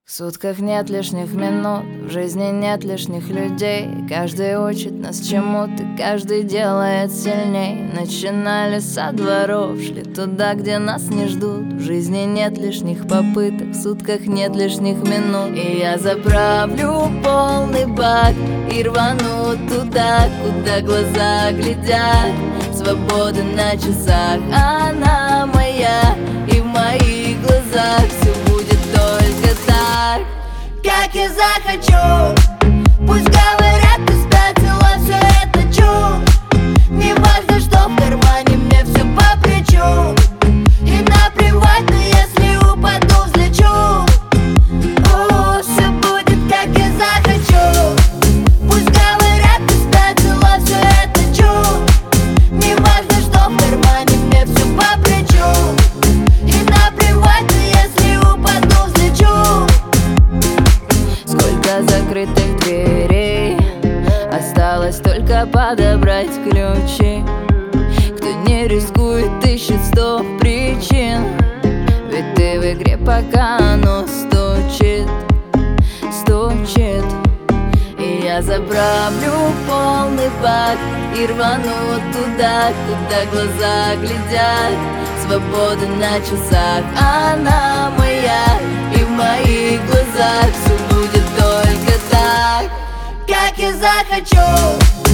В сутках нет лишних минут, в жизни нет лишних людей. Каждый учит нас чему-то, каждый делает сильней. Начинали со дворов, шли туда, где нас не ждут. В жизни нет лишних попыток, в сутках нет лишних минут. И я заправлю полный бак и рвану туда, куда глаза глядят. Свобода на часах, она моя, и в моих глазах все будет только так, как я захочу. Пусть говорят, ты спятила, все это чушь. Не важно, что в кармане, мне все по плечу. И наплевать, но если упаду, взлечу. О, все будет, как я захочу. Пусть говорят, ты спятила, все это чушь. Не важно, что в кармане, мне все по плечу. И наплевать, но если упаду, взлечу. Сколько закрытых дверей, осталось только подобрать ключи. Кто не рискует, ищет 100 причин. Ведь ты в игре, пока оно стучит, стучит. И я заправлю полный бак и рвану туда, куда глаза глядят. Свобода на часах, она моя, и в моих глазах все будет только так, как я захочу.